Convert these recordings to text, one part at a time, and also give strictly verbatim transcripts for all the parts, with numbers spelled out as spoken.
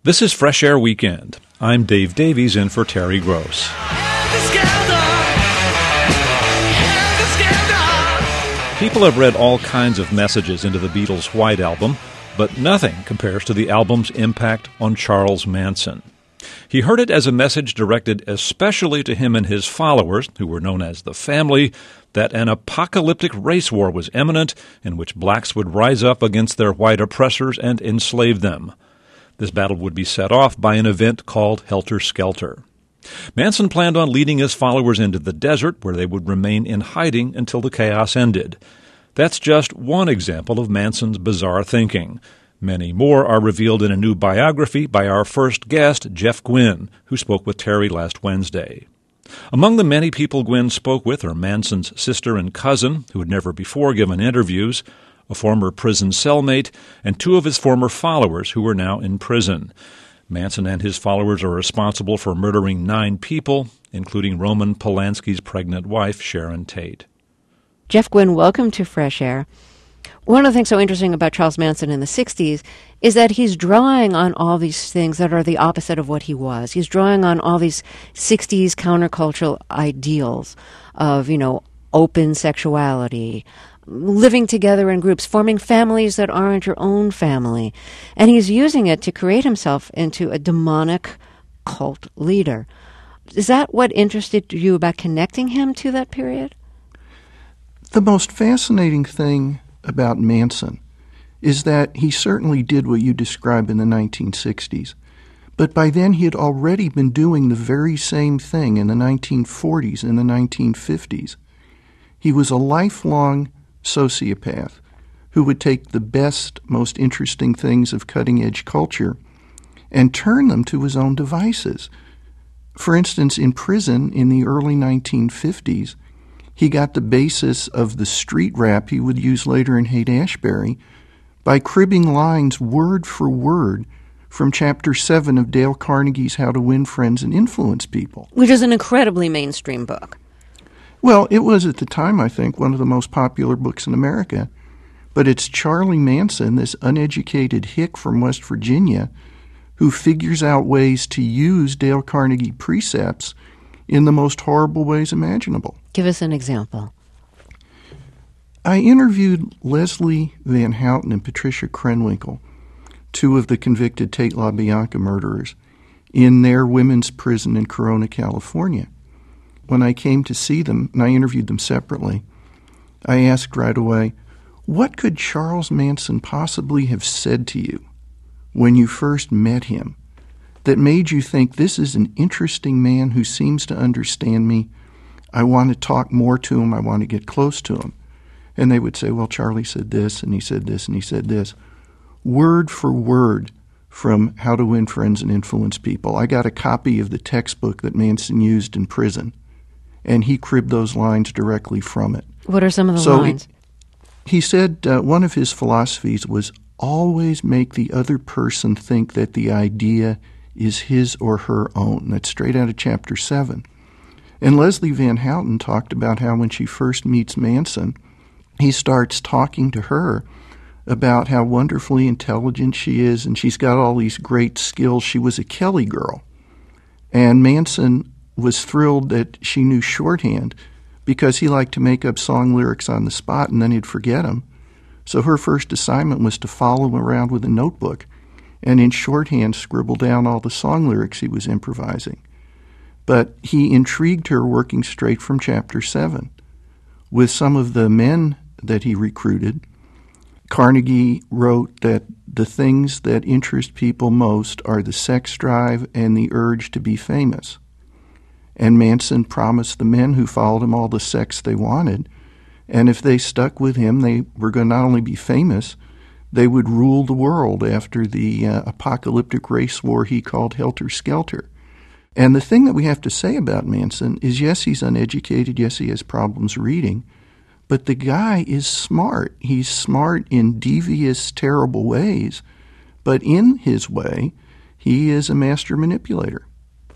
This is Fresh Air Weekend. I'm Dave Davies in for Terry Gross. People have read all kinds of messages into the Beatles' White Album, but nothing compares to the album's impact on Charles Manson. He heard it as a message directed especially to him and his followers, who were known as the Family, that an apocalyptic race war was imminent in which blacks would rise up against their white oppressors and enslave them. This battle would be set off by an event called Helter Skelter. Manson planned on leading his followers into the desert, where they would remain in hiding until the chaos ended. That's just one example of Manson's bizarre thinking. Many more are revealed in a new biography by our first guest, Jeff Gwynne, who spoke with Terry last Wednesday. Among the many people Gwynne spoke with are Manson's sister and cousin, who had never before given interviews, a former prison cellmate, and two of his former followers who are now in prison. Manson and his followers are responsible for murdering nine people, including Roman Polanski's pregnant wife, Sharon Tate. Jeff Gwynne, welcome to Fresh Air. One of the things so interesting about Charles Manson in the sixties is that he's drawing on all these things that are the opposite of what he was. He's drawing on all these sixties countercultural ideals of, you know, open sexuality, living together in groups, forming families that aren't your own family. And he's using it to create himself into a demonic cult leader. Is that what interested you about connecting him to that period? The most fascinating thing about Manson is that he certainly did what you describe in the nineteen sixties. But by then he had already been doing the very same thing in the nineteen forties and the nineteen fifties. He was a lifelong sociopath who would take the best, most interesting things of cutting-edge culture and turn them to his own devices. For instance, in prison in the early nineteen fifties, he got the basis of the street rap he would use later in Haight-Ashbury by cribbing lines word for word from Chapter seven of Dale Carnegie's How to Win Friends and Influence People. Which is an incredibly mainstream book. Well, it was at the time, I think, one of the most popular books in America. But it's Charlie Manson, this uneducated hick from West Virginia, who figures out ways to use Dale Carnegie precepts in the most horrible ways imaginable. Give us an example. I interviewed Leslie Van Houten and Patricia Krenwinkel, two of the convicted Tate LaBianca murderers, in their women's prison in Corona, California. When I came to see them, and I interviewed them separately, I asked right away, what could Charles Manson possibly have said to you when you first met him that made you think, this is an interesting man who seems to understand me. I want to talk more to him. I want to get close to him. And they would say, well, Charlie said this, and he said this, and he said this. Word for word from How to Win Friends and Influence People. I got a copy of the textbook that Manson used in prison, and he cribbed those lines directly from it. What are some of the so lines? He, he said uh, one of his philosophies was always make the other person think that the idea is his or her own. That's straight out of Chapter seven. And Leslie Van Houten talked about how when she first meets Manson, he starts talking to her about how wonderfully intelligent she is, and she's got all these great skills. She was a Kelly girl. And Manson was thrilled that she knew shorthand because he liked to make up song lyrics on the spot and then he'd forget them. So her first assignment was to follow him around with a notebook and in shorthand scribble down all the song lyrics he was improvising. But he intrigued her working straight from Chapter seven. With some of the men that he recruited, Carnegie wrote that the things that interest people most are the sex drive and the urge to be famous. And Manson promised the men who followed him all the sex they wanted, and if they stuck with him, they were going to not only be famous, they would rule the world after the uh, apocalyptic race war he called Helter Skelter. And the thing that we have to say about Manson is, yes, he's uneducated, yes, he has problems reading, but the guy is smart. He's smart in devious, terrible ways, but in his way, he is a master manipulator.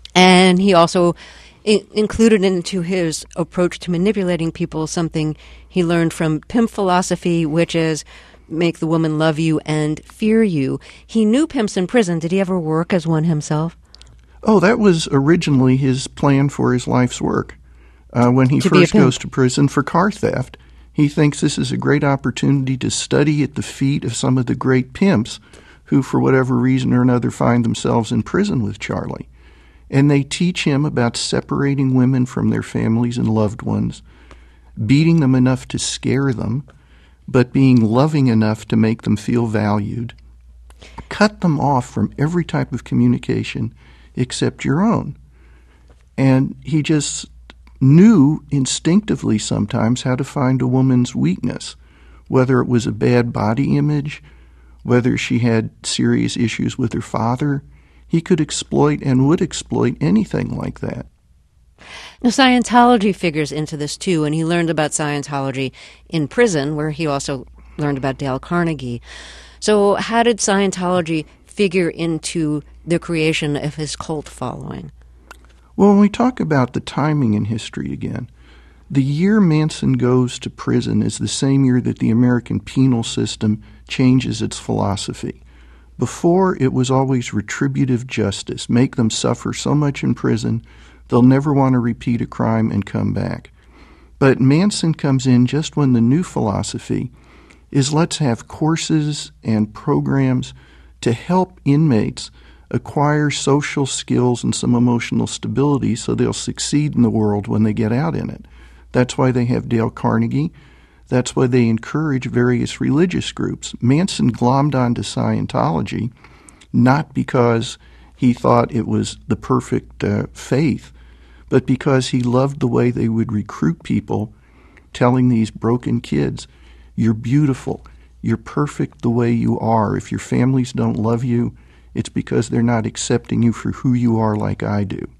And he also I- included into his approach to manipulating people something he learned from pimp philosophy, which is make the woman love you and fear you. He knew pimps in prison. Did he ever work as one himself? Oh, that was originally his plan for his life's work. Uh, when he To be a first pimp. goes to prison for car theft, he thinks this is a great opportunity to study at the feet of some of the great pimps who, for whatever reason or another, find themselves in prison with Charlie. And they teach him about separating women from their families and loved ones, beating them enough to scare them, but being loving enough to make them feel valued, cut them off from every type of communication except your own. And he just knew instinctively sometimes how to find a woman's weakness, whether it was a bad body image, whether she had serious issues with her father. He could exploit and would exploit anything like that. Now, Scientology figures into this, too, and he learned about Scientology in prison, where he also learned about Dale Carnegie. So how did Scientology figure into the creation of his cult following? Well, when we talk about the timing in history again, the year Manson goes to prison is the same year that the American penal system changes its philosophy. Before, it was always retributive justice, make them suffer so much in prison they'll never want to repeat a crime and come back. But Manson comes in just when the new philosophy is let's have courses and programs to help inmates acquire social skills and some emotional stability so they'll succeed in the world when they get out in it. That's why they have Dale Carnegie. That's why they encourage various religious groups. Manson glommed onto Scientology not because he thought it was the perfect uh, faith, but because he loved the way they would recruit people, telling these broken kids, you're beautiful, you're perfect the way you are. If your families don't love you, it's because they're not accepting you for who you are like I do.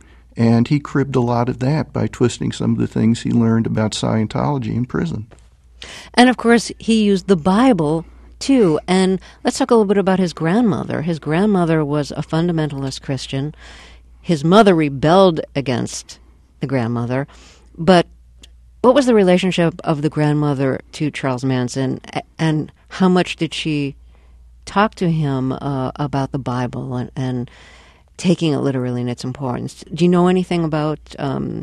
And he cribbed a lot of that by twisting some of the things he learned about Scientology in prison. And, of course, he used the Bible, too. And let's talk a little bit about his grandmother. His grandmother was a fundamentalist Christian. His mother rebelled against the grandmother. But what was the relationship of the grandmother to Charles Manson, and how much did she talk to him uh, about the Bible and, and taking it literally in its importance? Do you know anything about um,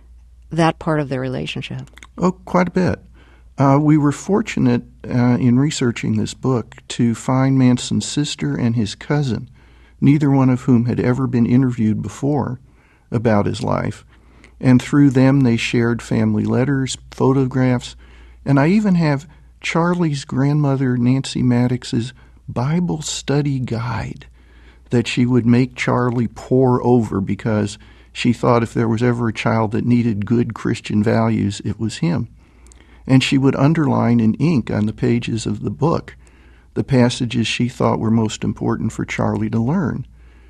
that part of their relationship? Oh, quite a bit. Uh, we were fortunate uh, in researching this book to find Manson's sister and his cousin, neither one of whom had ever been interviewed before about his life. And through them, they shared family letters, photographs, and I even have Charlie's grandmother, Nancy Maddox's Bible study guide that she would make Charlie pore over because she thought if there was ever a child that needed good Christian values, it was him. And she would underline in ink on the pages of the book the passages she thought were most important for Charlie to learn.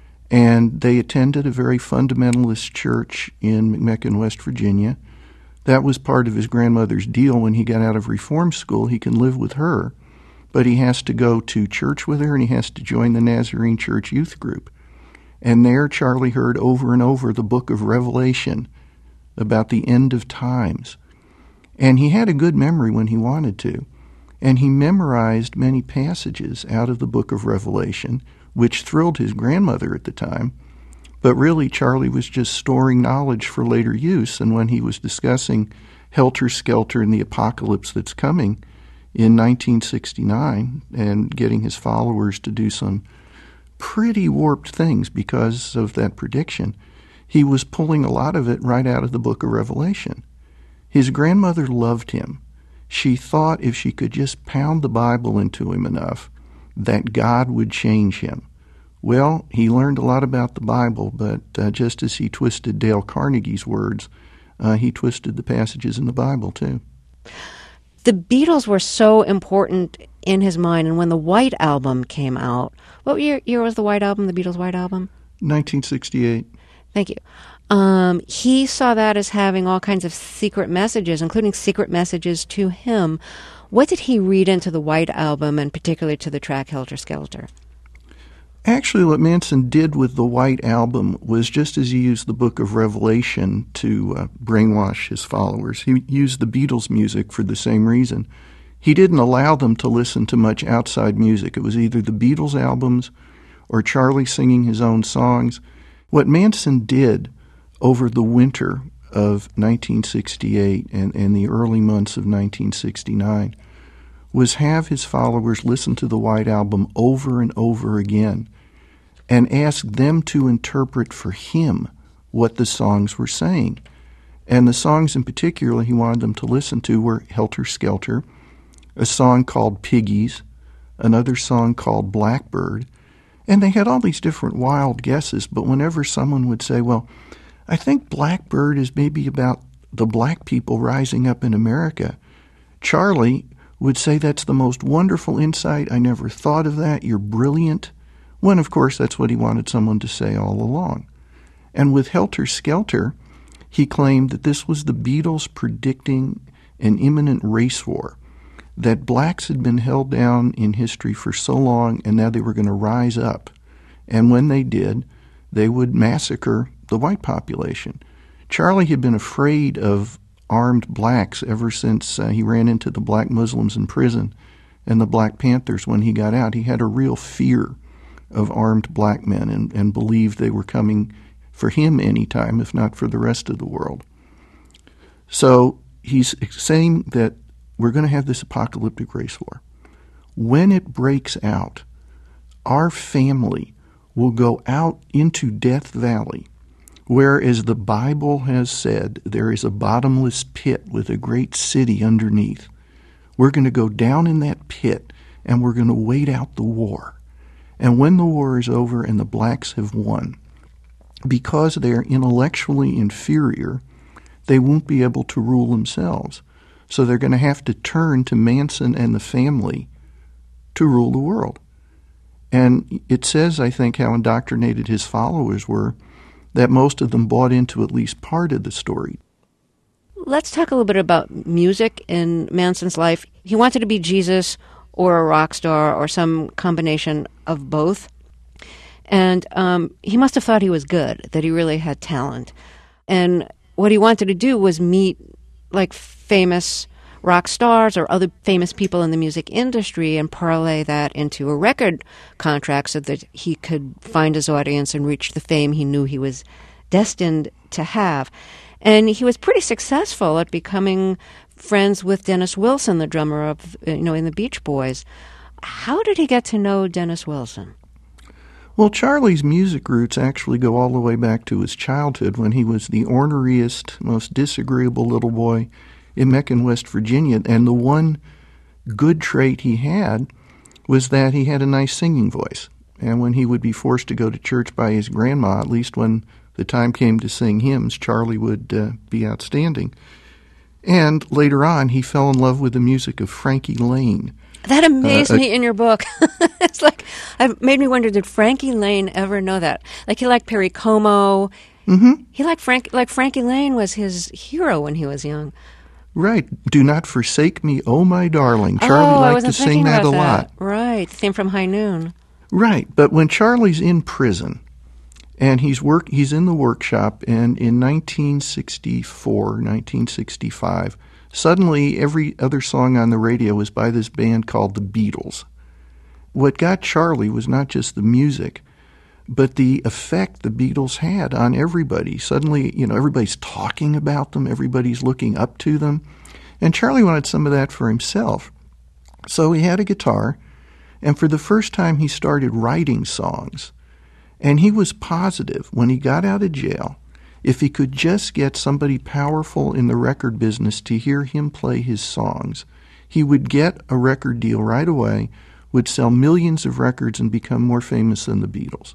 And they attended a very fundamentalist church in McMecken, West Virginia. That was part of his grandmother's deal when he got out of reform school. He can live with her, but he has to go to church with her and he has to join the Nazarene Church youth group. And there Charlie heard over and over the book of Revelation about the end of times. And he had a good memory when he wanted to. And he memorized many passages out of the book of Revelation, which thrilled his grandmother at the time. But really, Charlie was just storing knowledge for later use. And when he was discussing Helter Skelter and the apocalypse that's coming in nineteen sixty-nine and getting his followers to do some pretty warped things because of that prediction, he was pulling a lot of it right out of the book of Revelation. His grandmother loved him. She thought if she could just pound the Bible into him enough, that God would change him. Well, he learned a lot about the Bible, but uh, just as he twisted Dale Carnegie's words, uh, he twisted the passages in the Bible, too. The Beatles were so important in his mind, and when the White Album came out, what year, year was the White Album, the Beatles' White Album? nineteen sixty-eight. Thank you. Um, he saw that as having all kinds of secret messages, including secret messages to him. What did he read into the White Album, and particularly to the track Helter Skelter? Actually, what Manson did with the White Album was just as he used the book of Revelation to uh, brainwash his followers. He used the Beatles' music for the same reason. He didn't allow them to listen to much outside music. It was either the Beatles albums or Charlie singing his own songs. What Manson did over the winter of nineteen sixty-eight and, and the early months of nineteen sixty-nine was have his followers listen to the White Album over and over again and ask them to interpret for him what the songs were saying. And the songs in particular he wanted them to listen to were Helter Skelter, a song called Piggies, another song called Blackbird, and they had all these different wild guesses, but whenever someone would say, well, I think Blackbird is maybe about the black people rising up in America, Charlie would say, that's the most wonderful insight. I never thought of that. You're brilliant. When, of course, that's what he wanted someone to say all along. And with Helter Skelter, he claimed that this was the Beatles predicting an imminent race war, that blacks had been held down in history for so long, and now they were going to rise up. And when they did, they would massacre the white population. Charlie had been afraid of armed blacks ever since uh, he ran into the black Muslims in prison and the Black Panthers when he got out. He had a real fear of armed black men and, and believed they were coming for him anytime, if not for the rest of the world. So he's saying that we're going to have this apocalyptic race war. When it breaks out, our family will go out into Death Valley, where, as the Bible has said, there is a bottomless pit with a great city underneath. We're going to go down in that pit, and we're going to wait out the war. And when the war is over and the blacks have won, because they are intellectually inferior, they won't be able to rule themselves. So they're going to have to turn to Manson and the family to rule the world. And it says, I think, how indoctrinated his followers were, that most of them bought into at least part of the story. Let's talk a little bit about music in Manson's life. He wanted to be Jesus or a rock star or some combination of both. And um, he must have thought he was good, that he really had talent. And what he wanted to do was meet like famous rock stars or other famous people in the music industry and parlay that into a record contract so that he could find his audience and reach the fame he knew he was destined to have. And he was pretty successful at becoming friends with Dennis Wilson, the drummer of, you know, in the Beach Boys. How did he get to know Dennis Wilson? Well, Charlie's music roots actually go all the way back to his childhood when he was the orneriest, most disagreeable little boy in Macon, West Virginia. And the one good trait he had was that he had a nice singing voice. And when he would be forced to go to church by his grandma, at least when the time came to sing hymns, Charlie would uh, be outstanding. And later on, he fell in love with the music of Frankie Lane. That amazed uh, me in your book. It's like, it made me wonder, did Frankie Lane ever know that? Like, he liked Perry Como. Mm-hmm. He liked Frank, like Frankie Lane was his hero when he was young. Right. Do not forsake me, oh my darling. Charlie oh, liked to sing that a that. lot. Right. The theme from High Noon. Right. But when Charlie's in prison and he's work, he's in the workshop, and in nineteen sixty-four, nineteen sixty-five, suddenly every other song on the radio was by this band called the Beatles. What got Charlie was not just the music, but the effect the Beatles had on everybody. Suddenly, you know, everybody's talking about them, everybody's looking up to them, and Charlie wanted some of that for himself. So he had a guitar, and for the first time he started writing songs. And he was positive when he got out of jail, if he could just get somebody powerful in the record business to hear him play his songs, he would get a record deal right away, would sell millions of records and become more famous than the Beatles.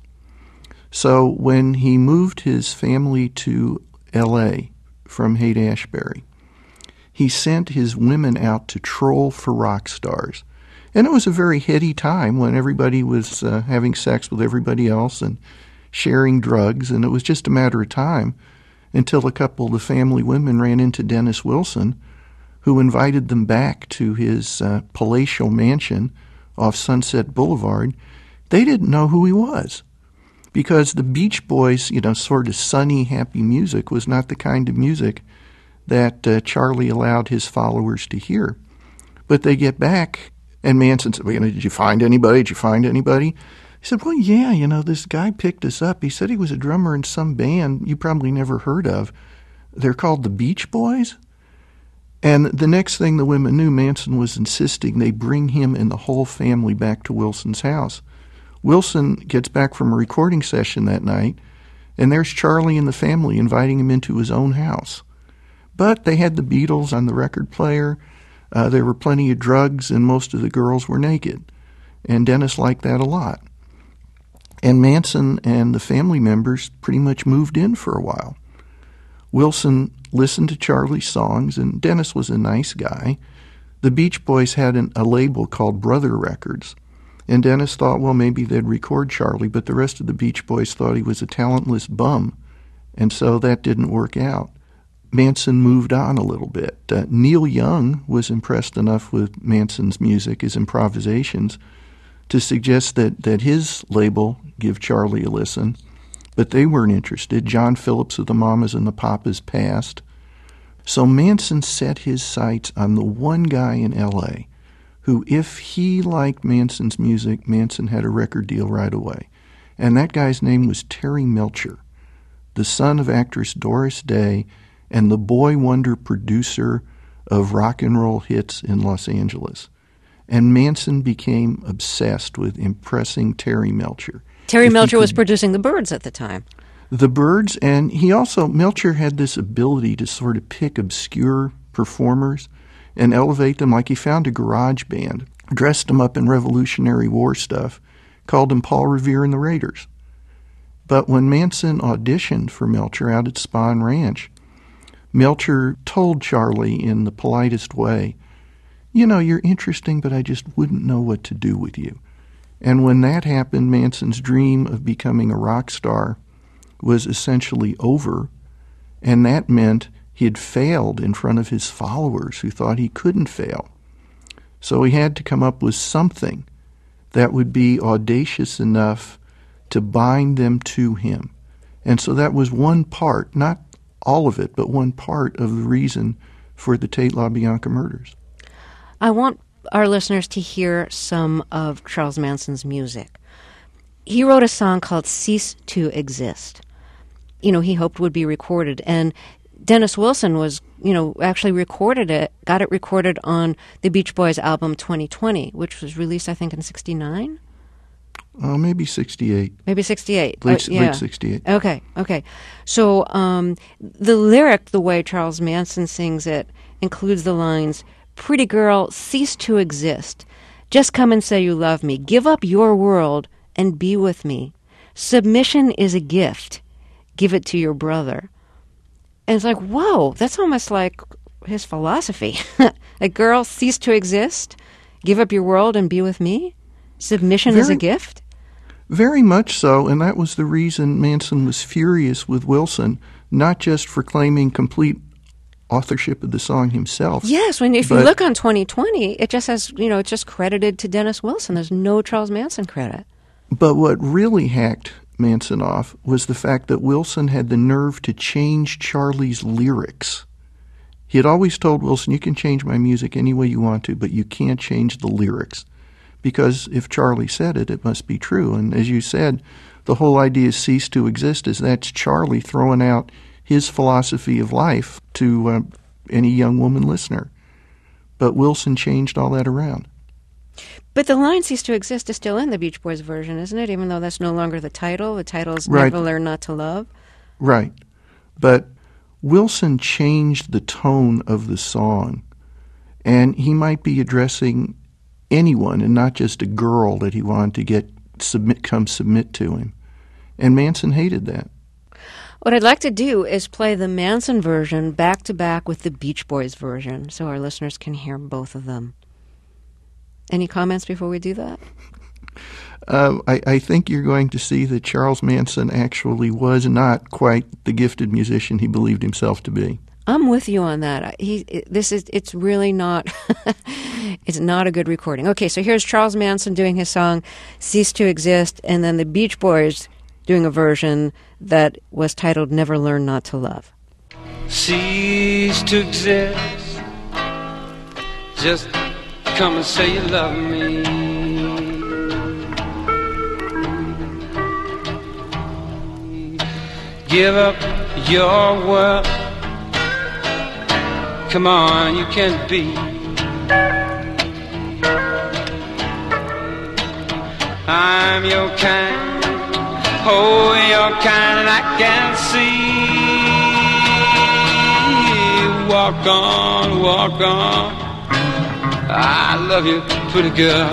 So when he moved his family to L A from Haight-Ashbury, he sent his women out to troll for rock stars. And it was a very heady time when everybody was uh, having sex with everybody else and sharing drugs, and it was just a matter of time until a couple of the family women ran into Dennis Wilson, who invited them back to his uh, palatial mansion off Sunset Boulevard. They didn't know who he was, because the Beach Boys, you know, sort of sunny, happy music was not the kind of music that uh, Charlie allowed his followers to hear. But they get back, and Manson said, well, you know, did you find anybody? Did you find anybody? He said, well, yeah, you know, this guy picked us up. He said he was a drummer in some band you probably never heard of. They're called the Beach Boys. And the next thing the women knew, Manson was insisting they bring him and the whole family back to Wilson's house. Wilson gets back from a recording session that night, and there's Charlie and the family inviting him into his own house. But they had the Beatles on the record player. Uh, there were plenty of drugs, and most of the girls were naked. And Dennis liked that a lot. And Manson and the family members pretty much moved in for a while. Wilson listened to Charlie's songs, and Dennis was a nice guy. The Beach Boys had an, a label called Brother Records, and Dennis thought, well, maybe they'd record Charlie, but the rest of the Beach Boys thought he was a talentless bum, and so that didn't work out. Manson moved on a little bit. Uh, Neil Young was impressed enough with Manson's music, his improvisations, to suggest that, that his label give Charlie a listen, but they weren't interested. John Phillips of the Mamas and the Papas passed. So Manson set his sights on the one guy in L A who, if he liked Manson's music, Manson had a record deal right away. And that guy's name was Terry Melcher, the son of actress Doris Day and the boy wonder producer of rock and roll hits in Los Angeles. And Manson became obsessed with impressing Terry Melcher. Terry If he Melcher was could- producing the Byrds at the time. The Byrds, and he also, Melcher had this ability to sort of pick obscure performers and elevate them. Like he found a garage band, dressed them up in Revolutionary War stuff, called them Paul Revere and the Raiders. But when Manson auditioned for Melcher out at Spahn Ranch, Melcher told Charlie in the politest way, you know, you're interesting, but I just wouldn't know what to do with you. And when that happened, Manson's dream of becoming a rock star was essentially over, and that meant he had failed in front of his followers who thought he couldn't fail. So he had to come up with something that would be audacious enough to bind them to him. And so that was one part, not all of it, but one part of the reason for the Tate LaBianca murders. I want our listeners to hear some of Charles Manson's music. He wrote a song called Cease to Exist. You know, he hoped would be recorded. And Dennis Wilson was, you know, actually recorded it, got it recorded on the Beach Boys album twenty twenty, which was released, I think, in sixty-nine? Oh, maybe sixty-eight. Maybe sixty-eight. Late, oh, yeah. late sixty-eight. Okay, okay. So um, the lyric, the way Charles Manson sings it, includes the lines, "Pretty girl, cease to exist. Just come and say you love me. Give up your world and be with me. Submission is a gift. Give it to your brother." And it's like, whoa, that's almost like his philosophy. Like, girl, cease to exist. Give up your world and be with me. Submission is a Very- gift. Very much so, and that was the reason Manson was furious with Wilson, not just for claiming complete authorship of the song himself. Yes, when if you But- look on twenty twenty, it just has, you know, it's just credited to Dennis Wilson. There's no Charles Manson credit. But what really hacked Manson off was the fact that Wilson had the nerve to change Charlie's lyrics. He had always told Wilson, you can change my music any way you want to, but you can't change the lyrics. Because if Charlie said it, it must be true. And as you said, the whole idea of cease to exist is that's Charlie throwing out his philosophy of life to uh, any young woman listener. But Wilson changed all that around. But the line "cease to exist" is still in the Beach Boys version, isn't it? Even though that's no longer the title. The title is Right. Never Learn Not to Love. Right. But Wilson changed the tone of the song. And he might be addressing anyone and not just a girl that he wanted to get submit come submit to him. And Manson hated that. What I'd like to do is play the Manson version back to back with the Beach Boys version so our listeners can hear both of them. Any comments before we do that? Uh, I, I think you're going to see that Charles Manson actually was not quite the gifted musician he believed himself to be. I'm with you on that. He, this is, it's really not, it's not a good recording. Okay, so here's Charles Manson doing his song "Cease to Exist," and then the Beach Boys doing a version that was titled "Never Learn Not to Love." Cease to exist. Just come and say you love me. Give up your world. Come on, you can be. I'm your kind, oh, your kind, and I can see. Walk on, walk on. I love you, pretty girl.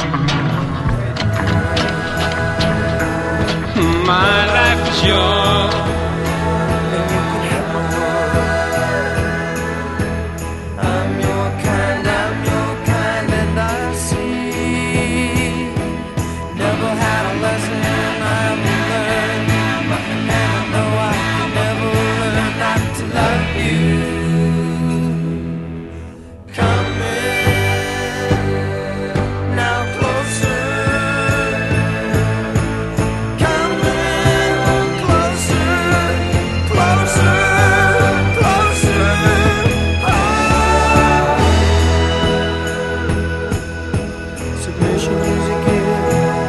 My life is yours. I'm your kind, I'm your kind, and I see. Never had a lesson I've learned, and I know I can never learn not to love you. Come in, now closer. Come in, closer, closer, closer. Oh. Submission is a gift,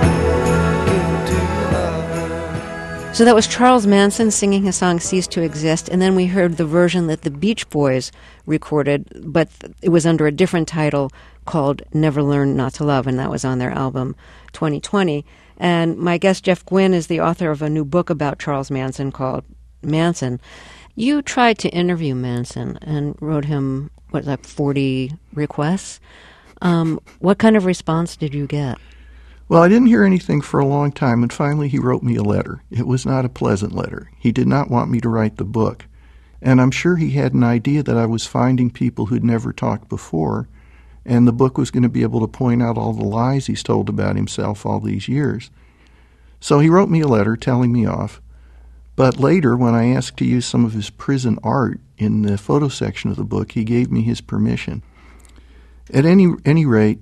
given to your lover. So that was Charles Manson singing his song Cease to Exist, and then we heard the version that the Beach Boys recorded, but it was under a different title called Never Learn Not to Love, and that was on their album twenty twenty. And my guest Jeff Gwynne is the author of a new book about Charles Manson called Manson. You tried to interview Manson and wrote him, what, like forty requests? Um, what kind of response did you get? Well, I didn't hear anything for a long time, and finally he wrote me a letter. It was not a pleasant letter. He did not want me to write the book. And I'm sure he had an idea that I was finding people who'd never talked before, and the book was going to be able to point out all the lies he's told about himself all these years. So he wrote me a letter telling me off. But later, when I asked to use some of his prison art in the photo section of the book, he gave me his permission. At any any rate,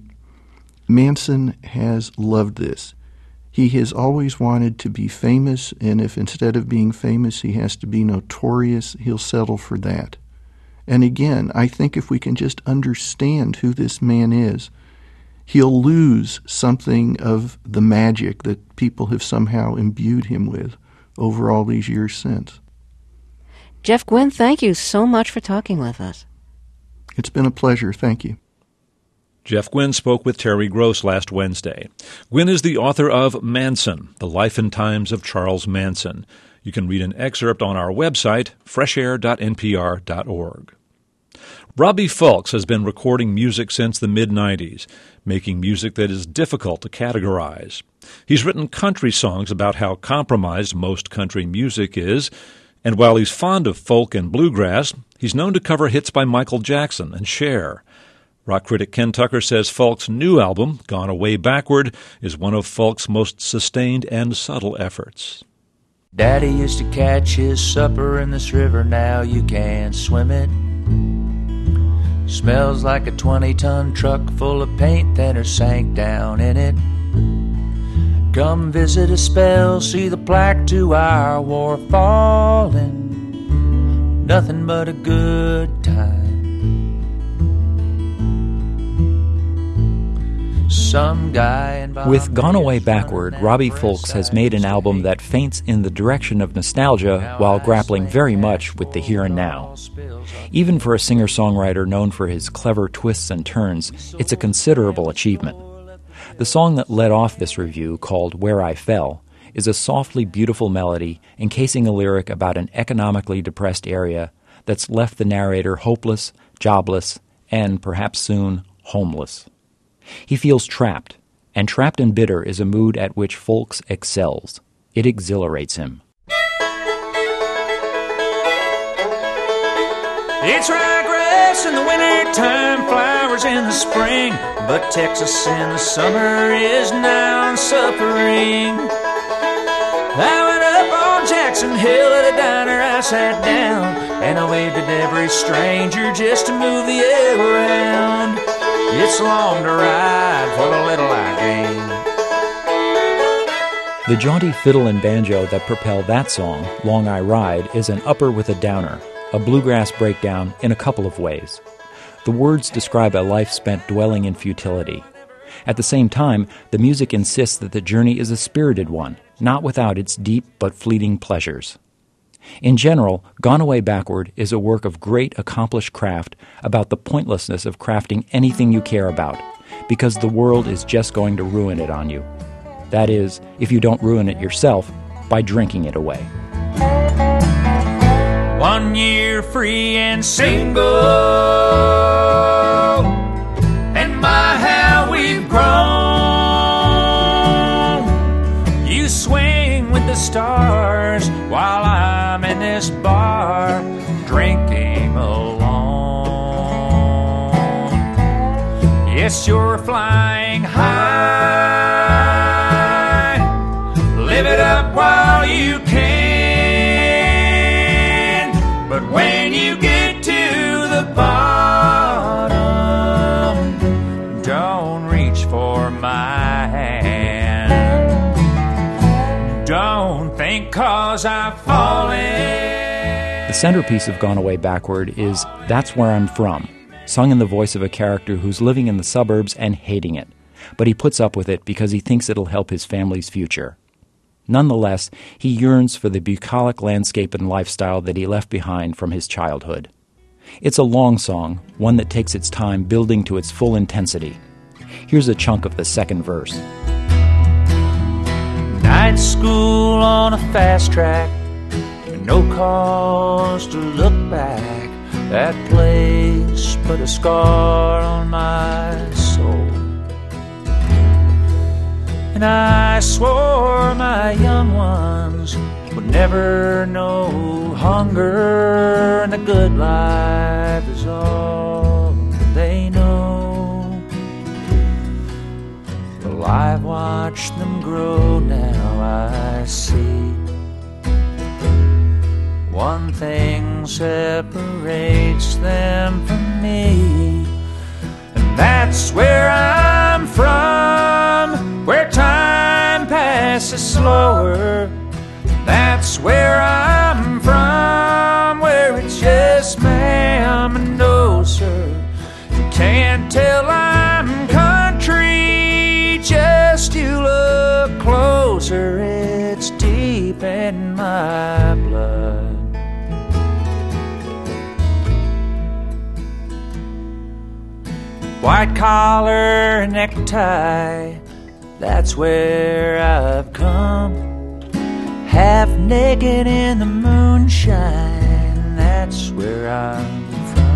Manson has loved this. He has always wanted to be famous, and if instead of being famous he has to be notorious, he'll settle for that. And again, I think if we can just understand who this man is, he'll lose something of the magic that people have somehow imbued him with over all these years since. Jeff Gwynne, thank you so much for talking with us. It's been a pleasure. Thank you. Jeff Gwynne spoke with Terry Gross last Wednesday. Gwynne is the author of Manson, The Life and Times of Charles Manson. You can read an excerpt on our website, fresh air dot n p r dot org. Robbie Fulks has been recording music since the mid nineties, making music that is difficult to categorize. He's written country songs about how compromised most country music is, and while he's fond of folk and bluegrass, he's known to cover hits by Michael Jackson and Cher. Rock critic Ken Tucker says Fulks' new album, Gone Away Backward, is one of Fulks' most sustained and subtle efforts. Daddy used to catch his supper in this river, now you can't swim it. Smells like a twenty-ton truck full of paint thinner sank down in it. Come visit a spell, see the plaque to our war falling. Nothing but a good time. Some guy With Gone Away Backward, Robbie Fulks has made an album that feints in the direction of nostalgia while grappling very much with the here and now. Even for a singer-songwriter known for his clever twists and turns, it's a considerable achievement. The song that led off this review, called Where I Fell, is a softly beautiful melody encasing a lyric about an economically depressed area that's left the narrator hopeless, jobless, and, perhaps soon, homeless. He feels trapped, and trapped and bitter is a mood at which Fulks excels. It exhilarates him. It's ryegrass in the winter time, flowers in the spring, but Texas in the summer is now suffering. I went up on Jackson Hill at a diner, I sat down, and I waved at every stranger just to move the air around. It's long to ride for the little I gain. The jaunty fiddle and banjo that propelled that song, Long I Ride, is an upper with a downer, a bluegrass breakdown in a couple of ways. The words describe a life spent dwelling in futility. At the same time, the music insists that the journey is a spirited one, not without its deep but fleeting pleasures. In general, Gone Away Backward is a work of great accomplished craft about the pointlessness of crafting anything you care about, because the world is just going to ruin it on you. That is, if you don't ruin it yourself by drinking it away. One year free and single, and my how we've grown. You swing with the stars while I'm in this bar drinking alone. Yes, you're flying high. Live it up while you can. But when you get to the bottom, don't reach for my hand. Don't think 'cause I've fallen. The centerpiece of Gone Away Backward is That's Where I'm From, sung in the voice of a character who's living in the suburbs and hating it, but he puts up with it because he thinks it'll help his family's future. Nonetheless, he yearns for the bucolic landscape and lifestyle that he left behind from his childhood. It's a long song, one that takes its time building to its full intensity. Here's a chunk of the second verse. Night school on a fast track, no cause to look back. That place put a scar on my soul. And I swore my young ones would never know hunger, and the good life is all they know. Well, I've watched them grow, now I see one thing separates them from me, and that's where I'm from, where time passes slower. That's where I'm from, where it's yes ma'am and no sir. You can't tell I'm country, just you look closer. It's deep in my blood. White collar, necktie, that's where I've come. Half naked in the moonshine, that's where I'm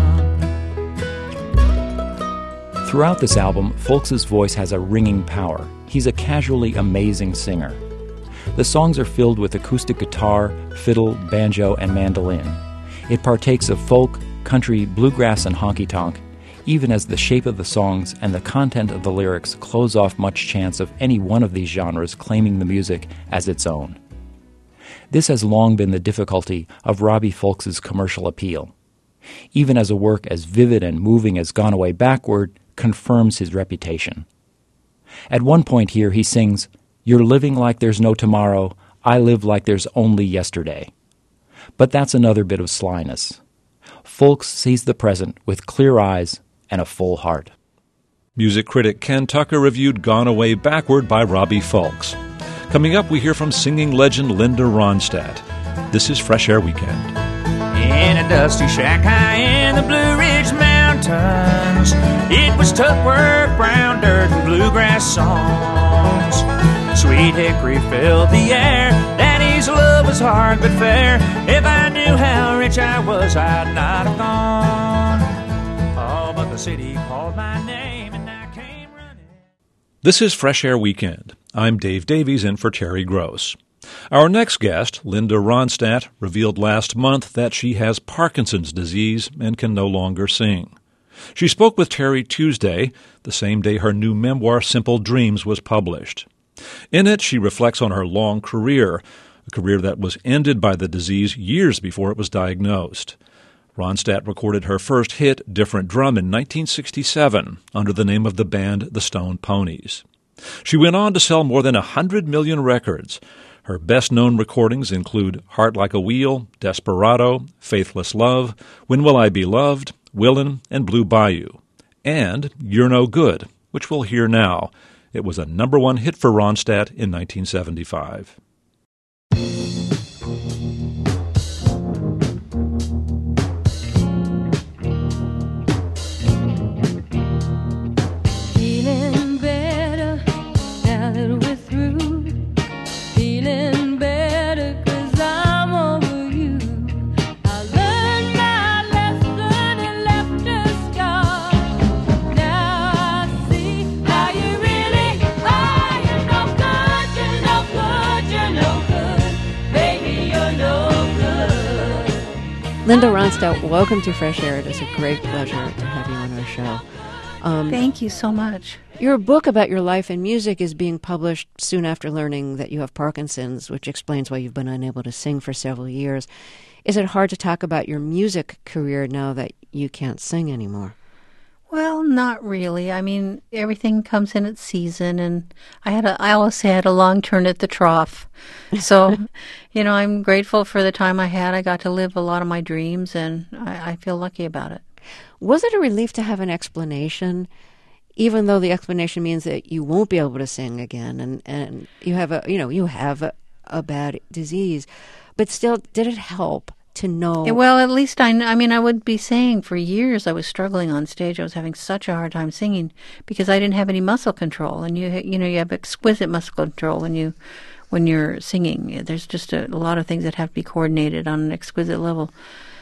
from. Throughout this album, Folks' voice has a ringing power. He's a casually amazing singer. The songs are filled with acoustic guitar, fiddle, banjo, and mandolin. It partakes of folk, country, bluegrass, and honky-tonk, even as the shape of the songs and the content of the lyrics close off much chance of any one of these genres claiming the music as its own. This has long been the difficulty of Robbie Folks' commercial appeal. Even as a work as vivid and moving as Gone Away Backward confirms his reputation. At one point here he sings, "You're living like there's no tomorrow, I live like there's only yesterday." But that's another bit of slyness. Folks sees the present with clear eyes and a full heart. Music critic Ken Tucker reviewed Gone Away Backward by Robbie Folks. Coming up, we hear from singing legend Linda Ronstadt. This is Fresh Air Weekend. In a dusty shack high in the Blue Ridge Mountains, it was tough work, brown dirt, and bluegrass songs. Sweet hickory filled the air, Daddy's love was hard but fair. If I knew how rich I was, I'd not have gone. Oh, but the city called my name and I came running. This is Fresh Air Weekend. I'm Dave Davies in for Terry Gross. Our next guest, Linda Ronstadt, revealed last month that she has Parkinson's disease and can no longer sing. She spoke with Terry Tuesday, the same day her new memoir, Simple Dreams, was published. In it, she reflects on her long career, a career that was ended by the disease years before it was diagnosed. Ronstadt recorded her first hit, Different Drum, in nineteen sixty-seven under the name of the band The Stone Ponies. She went on to sell more than one hundred million records. Her best-known recordings include Heart Like a Wheel, Desperado, Faithless Love, When Will I Be Loved, Willin', and Blue Bayou, and You're No Good, which we'll hear now. It was a number one hit for Ronstadt in nineteen seventy-five. Feeling better now that we're through. Feeling better 'cause I'm over you. I learned my lesson and left a scar. Now I see how you really are. You're no good, you're no good, you're no good. Baby, you're no good. Linda Ronstadt, welcome to Fresh Air. It is a great pleasure to have you on our show. Um, Thank you so much. Your book about your life in music is being published soon after learning that you have Parkinson's, which explains why you've been unable to sing for several years. Is it hard to talk about your music career now that you can't sing anymore? Well, not really. I mean, everything comes in its season, and I had a, I always say I had a long turn at the trough. So, you know, I'm grateful for the time I had. I got to live a lot of my dreams, and I, I feel lucky about it. Was it a relief to have an explanation, even though the explanation means that you won't be able to sing again, and, and you have a, you know, you have a, a bad disease, but still, did it help to know? Yeah, well, at least I, kn- I mean, I would be saying for years I was struggling on stage. I was having such a hard time singing because I didn't have any muscle control, and you, you know, you have exquisite muscle control when you, when you're singing. There's just a, a lot of things that have to be coordinated on an exquisite level.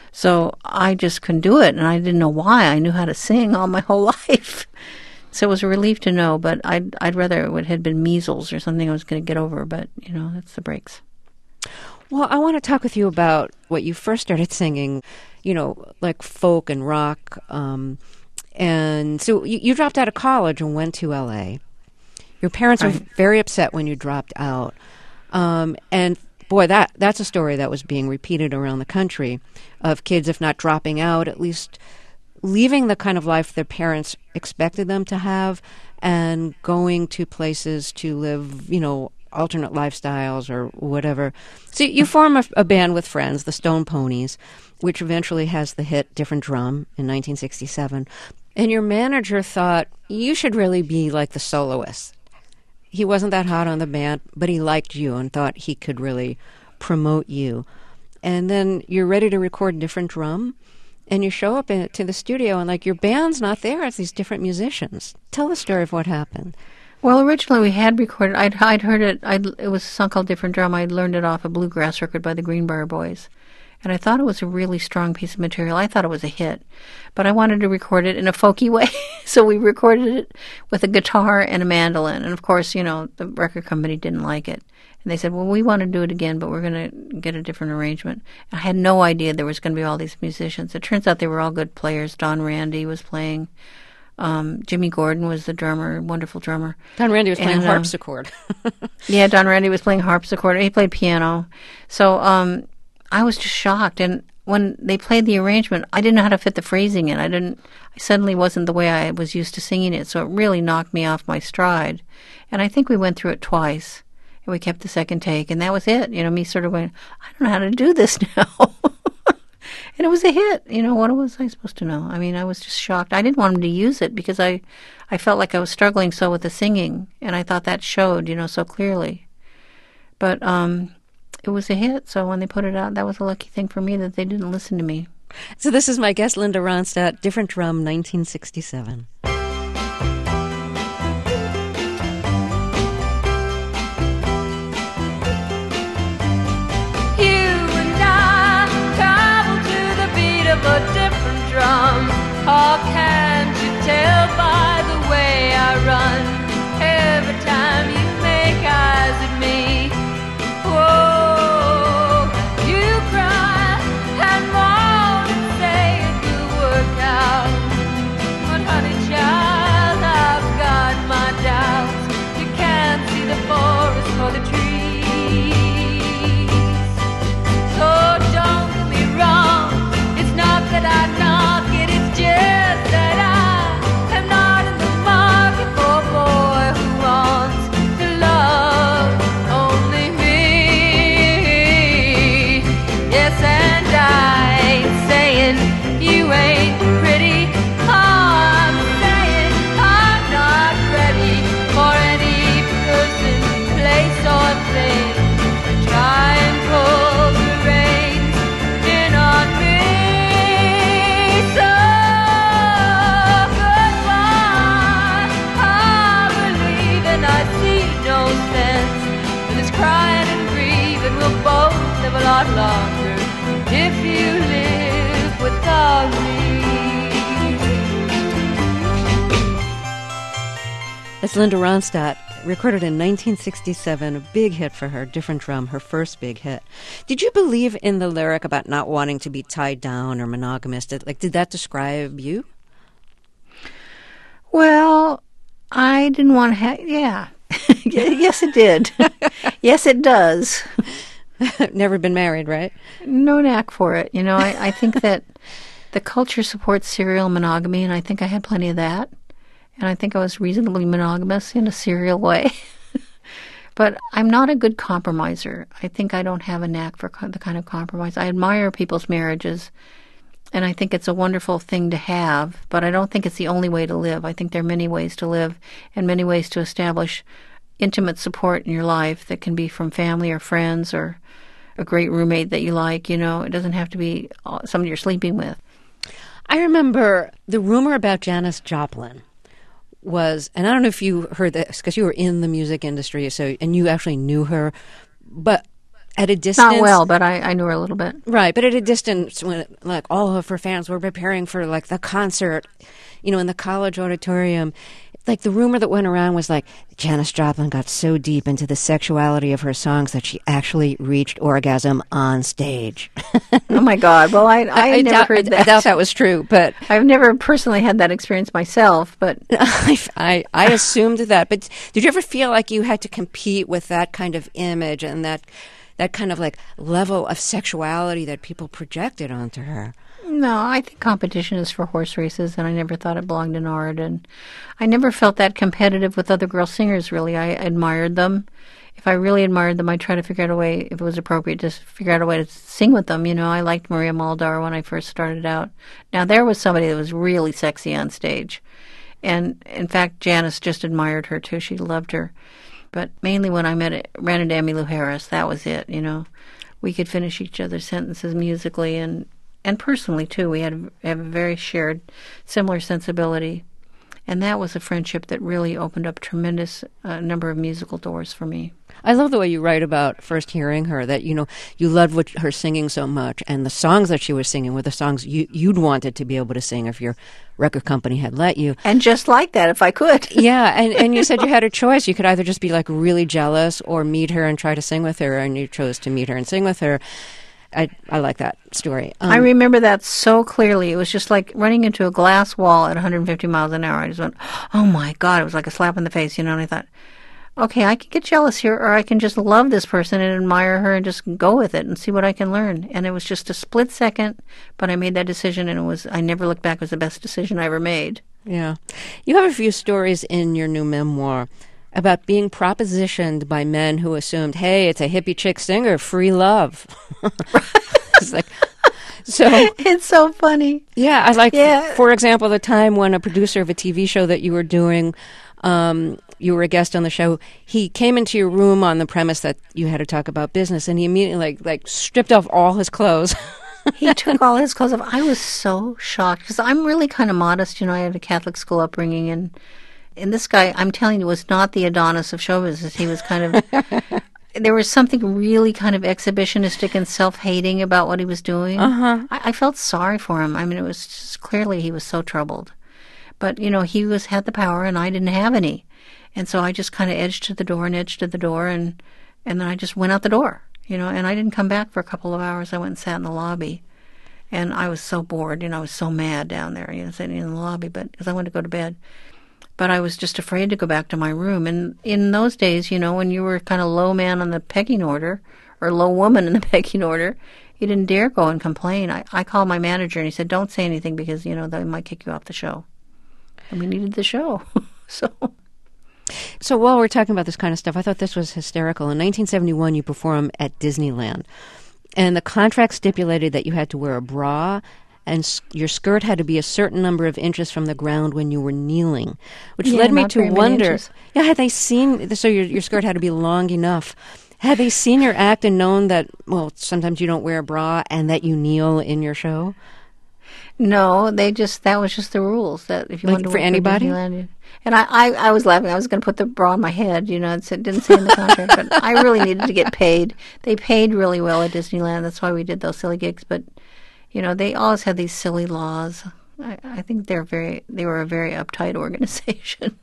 So I just couldn't do it, and I didn't know why. I knew how to sing all my whole life. So it was a relief to know, but I'd, I'd rather it had been measles or something I was going to get over, but, you know, that's the breaks. Well, I want to talk with you about what you first started singing, you know, like folk and rock. Um, and so you, you dropped out of college and went to L A. Your parents Right. were very upset when you dropped out. Um, and boy, that that's a story that was being repeated around the country of kids, if not dropping out, at least leaving the kind of life their parents expected them to have and going to places to live, you know, alternate lifestyles or whatever. So you form a, a band with friends, the Stone Ponies, which eventually has the hit Different Drum in nineteen sixty-seven. And your manager thought you should really be like the soloist. He wasn't that hot on the band, but he liked you and thought he could really promote you. And then you're ready to record Different Drum, and you show up in, to the studio, and like your band's not there. It's these different musicians. Tell the story of what happened. Well, originally we had recorded, I'd, I'd heard it, I'd, it was a song called Different Drum. I'd learned it off a bluegrass record by the Greenbrier Boys. And I thought it was a really strong piece of material. I thought it was a hit. But I wanted to record it in a folky way. So we recorded it with a guitar and a mandolin. And of course, you know, the record company didn't like it. And they said, well, we want to do it again, but we're going to get a different arrangement. I had no idea there was going to be all these musicians. It turns out they were all good players. Don Randy was playing. Um, Jimmy Gordon was the drummer, wonderful drummer. Don Randy was playing And, um, harpsichord. Yeah, Don Randy was playing harpsichord. He played piano. So um, I was just shocked. And when they played the arrangement, I didn't know how to fit the phrasing in. I didn't. I suddenly wasn't the way I was used to singing it. So it really knocked me off my stride. And I think we went through it twice. And we kept the second take. And that was it. You know, me sort of going, I don't know how to do this now. And it was a hit. You know, what was I supposed to know? I mean, I was just shocked. I didn't want him to use it because I, I felt like I was struggling so with the singing. And I thought that showed, you know, so clearly. But um, it was a hit. So when they put it out, that was a lucky thing for me that they didn't listen to me. So this is my guest, Linda Ronstadt, Different Drum, nineteen sixty-seven. A different drum. Or can't you tell by the way I run? Every time you make eyes at me, whoa, you cry and moan and say it will work out. But honey child, lot longer if you live without me. That's Linda Ronstadt, recorded in nineteen sixty-seven, a big hit for her, Different Drum, her first big hit. Did you believe in the lyric about not wanting to be tied down or monogamous? Did, like, did that describe you? Well, I didn't want to have, yeah. Yes, it did. Yes, it does. Never been married, right? No knack for it. You know, I, I think that the culture supports serial monogamy, and I think I had plenty of that. And I think I was reasonably monogamous in a serial way. But I'm not a good compromiser. I think I don't have a knack for co- the kind of compromise. I admire people's marriages, and I think it's a wonderful thing to have, but I don't think it's the only way to live. I think there are many ways to live and many ways to establish intimate support in your life that can be from family or friends or a great roommate that you like. You know, it doesn't have to be somebody you're sleeping with. I remember the rumor about Janis Joplin was, and I don't know if you heard this because you were in the music industry, so and you actually knew her, but at a distance. Not well, but I, I knew her a little bit. Right, but at a distance, when like all of her fans were preparing for like the concert, you know, in the college auditorium, like the rumor that went around was like Janis Joplin got so deep into the sexuality of her songs that she actually reached orgasm on stage. Oh my God! Well, I I, I never doubt, heard I, that. I doubt that was true, but I've never personally had that experience myself. But I, I I assumed that. But did you ever feel like you had to compete with that kind of image and that that kind of like level of sexuality that people projected onto her? No, I think competition is for horse races, and I never thought it belonged in art. And I never felt that competitive with other girl singers, really. I admired them. If I really admired them, I'd try to figure out a way, if it was appropriate, to figure out a way to sing with them. You know, I liked Maria Muldaur when I first started out. Now, there was somebody that was really sexy on stage. And, in fact, Janis just admired her, too. She loved her. But mainly when I met, ran into Emmylou Harris, that was it, you know. We could finish each other's sentences musically and And personally, too. We had have a very shared, similar sensibility. And that was a friendship that really opened up tremendous uh, number of musical doors for me. I love the way you write about first hearing her, that, you know, you loved what, her singing so much, and the songs that she was singing were the songs you, you'd wanted to be able to sing if your record company had let you. And just like that, if I could. Yeah, and, and you said you had a choice. You could either just be, like, really jealous or meet her and try to sing with her, and you chose to meet her and sing with her. I I like that story. Um, I remember that so clearly. It was just like running into a glass wall at one hundred fifty miles an hour. I just went, oh my God, it was like a slap in the face, you know, and I thought, okay, I can get jealous here, or I can just love this person and admire her and just go with it and see what I can learn. And it was just a split second, but I made that decision, and it was, I never looked back. It was the best decision I ever made. Yeah. You have a few stories in your new memoir about being propositioned by men who assumed, hey, it's a hippie chick singer, free love. It's like, so It's so funny. yeah, I like, Yeah. for example, the time when a producer of a T V show that you were doing, um, you were a guest on the show, he came into your room on the premise that you had to talk about business, and he immediately like like stripped off all his clothes. He took all his clothes off. I was so shocked because I'm really kind of modest. You know, I had a Catholic school upbringing, and and this guy, I'm telling you, was not the Adonis of show business. He was kind of, there was something really kind of exhibitionistic and self-hating about what he was doing. Uh-huh. I, I felt sorry for him. I mean, it was just clearly he was so troubled. But, you know, he was had the power and I didn't have any. And so I just kind of edged to the door and edged to the door, and, and then I just went out the door, you know, and I didn't come back for a couple of hours. I went and sat in the lobby. And I was so bored, you know, I was so mad down there, you know, sitting in the lobby, but because I wanted to go to bed. But I was just afraid to go back to my room. And in those days, you know, when you were kind of low man on the pecking order, or low woman in the pecking order, you didn't dare go and complain. I, I called my manager and he said, don't say anything because, you know, they might kick you off the show. And we needed the show. so... So while we're talking about this kind of stuff, I thought this was hysterical. In nineteen seventy-one, you performed at Disneyland, and the contract stipulated that you had to wear a bra, and s- your skirt had to be a certain number of inches from the ground when you were kneeling, which Yeah, led me not to very many wonder, inches. yeah, had they seen, so your, your skirt had to be long enough. Had they seen your act and known that, well, sometimes you don't wear a bra and that you kneel in your show? No, they just, that was just the rules, that if you Like wanted to for work anybody? Disneyland, you- and I, I, I was laughing. I was going to put the bra on my head, you know, it said- didn't say in the contract, but I really needed to get paid. They paid really well at Disneyland. That's why we did those silly gigs. But, you know, they always had these silly laws. I, I think they're very, they were a very uptight organization.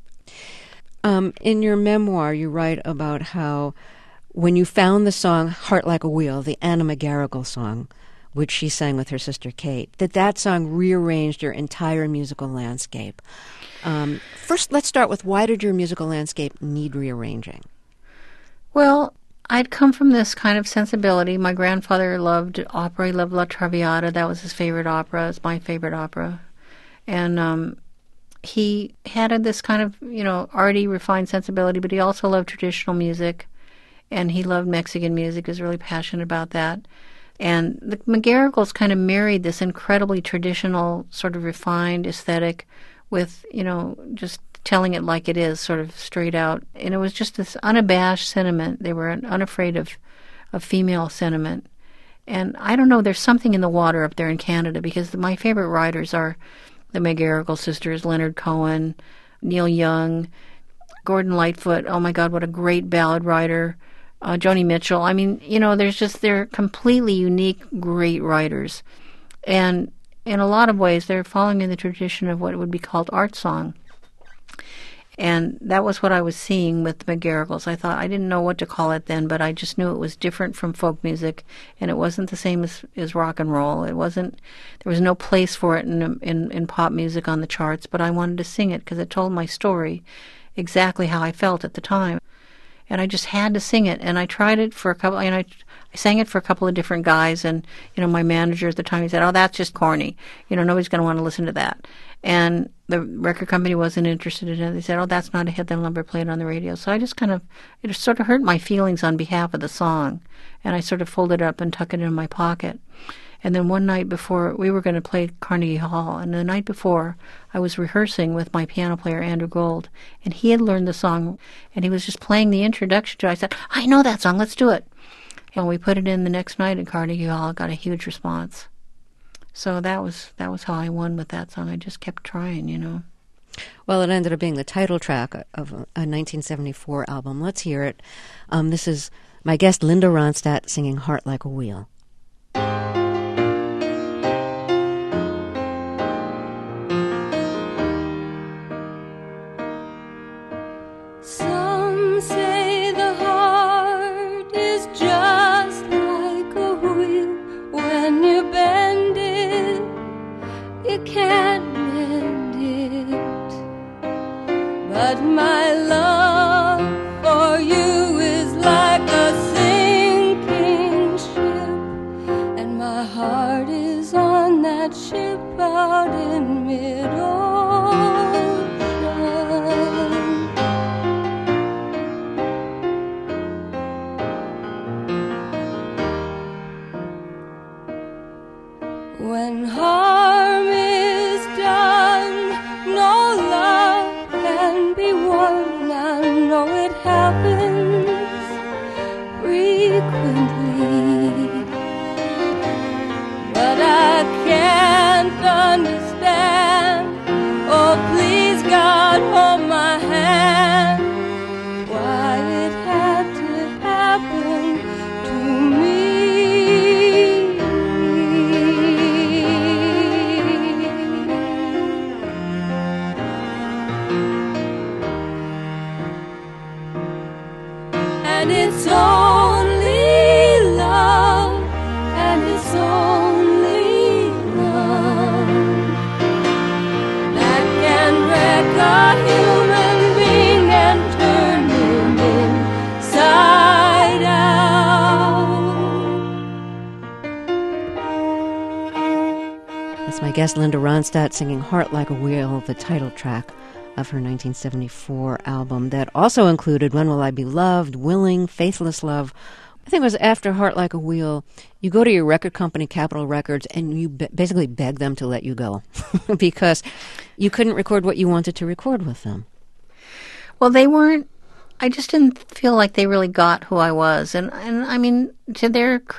Um, in your memoir, you write about how when you found the song Heart Like a Wheel, the Anna McGarrigle song, which she sang with her sister Kate, that that song rearranged your entire musical landscape. Um, first, let's start with, why did your musical landscape need rearranging? Well, I'd come from this kind of sensibility. My grandfather loved opera. He loved La Traviata. That was his favorite opera. It's my favorite opera. And um, he had a, this kind of, you know, arty, refined sensibility, but he also loved traditional music. And he loved Mexican music. He was really passionate about that. And the McGarrigles kind of married this incredibly traditional, sort of refined aesthetic with, you know, just telling it like it is, sort of straight out. And it was just this unabashed sentiment. They were unafraid of, of female sentiment. And I don't know, there's something in the water up there in Canada, because my favorite writers are the McGarrigle sisters, Leonard Cohen, Neil Young, Gordon Lightfoot. Oh my God, what a great ballad writer. Uh, Joni Mitchell. I mean, you know, there's just, they're completely unique, great writers. And in a lot of ways, they're following in the tradition of what would be called art song. And that was what I was seeing with the McGarrigles. I thought, I didn't know what to call it then, but I just knew it was different from folk music, and it wasn't the same as, as rock and roll. It wasn't, there was no place for it in, in, in pop music on the charts, but I wanted to sing it because it told my story exactly how I felt at the time. And I just had to sing it. And I tried it for a couple, and I, I sang it for a couple of different guys. And, you know, my manager at the time, he said, oh, that's just corny. You know, nobody's going to want to listen to that. And the record company wasn't interested in it. They said, oh, that's not a hit, they'll never play it on the radio. So I just kind of, it sort of hurt my feelings on behalf of the song. And I sort of folded it up and tucked it in my pocket. And then one night before, we were going to play Carnegie Hall, and the night before, I was rehearsing with my piano player, Andrew Gold, and he had learned the song, and he was just playing the introduction to it. I said, I know that song, let's do it. And we put it in the next night at Carnegie Hall, got a huge response. So that was that was how I won with that song. I just kept trying, you know. Well, it ended up being the title track of a nineteen seventy-four album. Let's hear it. Um, this is my guest, Linda Ronstadt, singing Heart Like a Wheel. Some say the heart is just like a wheel. When you bend it, you can't mend it. But my love for you is like a sinking ship, and my heart is on that ship out in mid-ocean. When harm is done, no love can be won. I know it happens frequently, but I can't understand. Oh, please, God, hold my hand. Why it had to happen to me. And it's only love, and it's only love that can wreck a human being and turn him inside out. That's my guest, Linda Ronstadt, singing Heart Like a Wheel, the title track of her nineteen seventy-four album that also included When Will I Be Loved, Willing, Faithless Love. I think it was after Heart Like a Wheel, you go to your record company, Capitol Records, and you be- basically beg them to let you go because you couldn't record what you wanted to record with them. Well, they weren't, I just didn't feel like they really got who I was. And, and I mean, to their credit,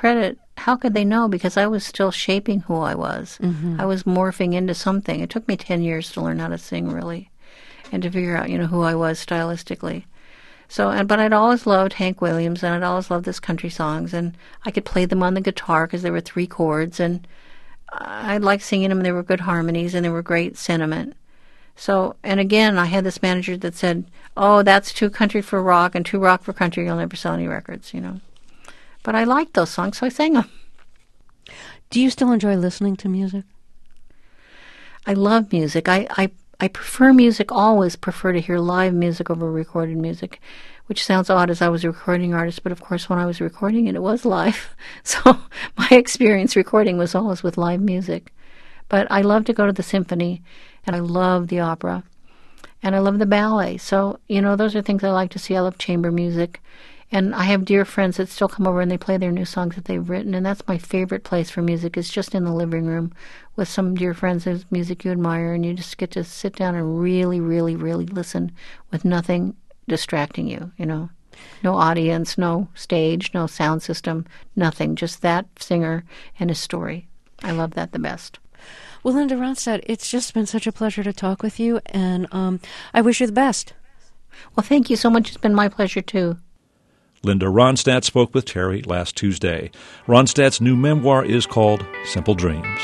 how could they know? Because I was still shaping who I was. Mm-hmm. I was morphing into something. It took me ten years to learn how to sing, really, and to figure out, you know, who I was stylistically. So, and but I'd always loved Hank Williams, and I'd always loved his country songs, and I could play them on the guitar because there were three chords, and I liked singing them. They were good harmonies, and they were great sentiment. So, and again, I had this manager that said, "Oh, that's too country for rock and too rock for country. You'll never sell any records," you know. But I liked those songs, so I sang them. Do you still enjoy listening to music? I love music. I, I I prefer music, always prefer to hear live music over recorded music, which sounds odd as I was a recording artist, but of course when I was recording it, it was live. So my experience recording was always with live music. But I love to go to the symphony, and I love the opera, and I love the ballet. So, you know, those are things I like to see. I love chamber music. And I have dear friends that still come over and they play their new songs that they've written, and that's my favorite place for music, is just in the living room with some dear friends whose music you admire, and you just get to sit down and really, really, really listen with nothing distracting you, you know. No audience, no stage, no sound system, nothing, just that singer and his story. I love that the best. Well, Linda Ronstadt, it's just been such a pleasure to talk with you, and um, I wish you the best. Well, thank you so much. It's been my pleasure, too. Linda Ronstadt spoke with Terry last Tuesday. Ronstadt's new memoir is called Simple Dreams.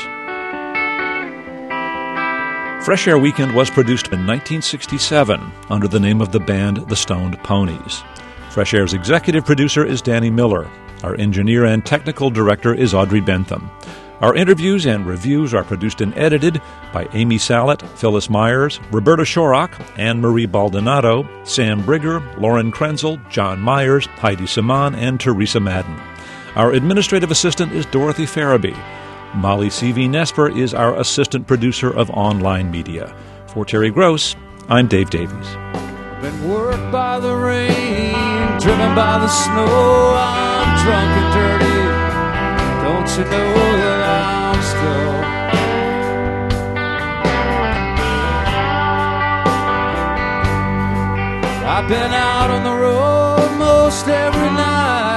Fresh Air Weekend was produced in nineteen sixty-seven under the name of the band The Stoned Ponies. Fresh Air's executive producer is Danny Miller. Our engineer and technical director is Audrey Bentham. Our interviews and reviews are produced and edited by Amy Sallet, Phyllis Myers, Roberta Shorrock, Anne-Marie Baldonado, Sam Brigger, Lauren Krenzel, John Myers, Heidi Saman, and Teresa Madden. Our administrative assistant is Dorothy Farabee. Molly C V. Nesper is our assistant producer of online media. For Terry Gross, I'm Dave Davies. Been worked by the rain, driven by the snow. I'm drunk and dirty. Don't you know that I'm still I've been out on the road most every night.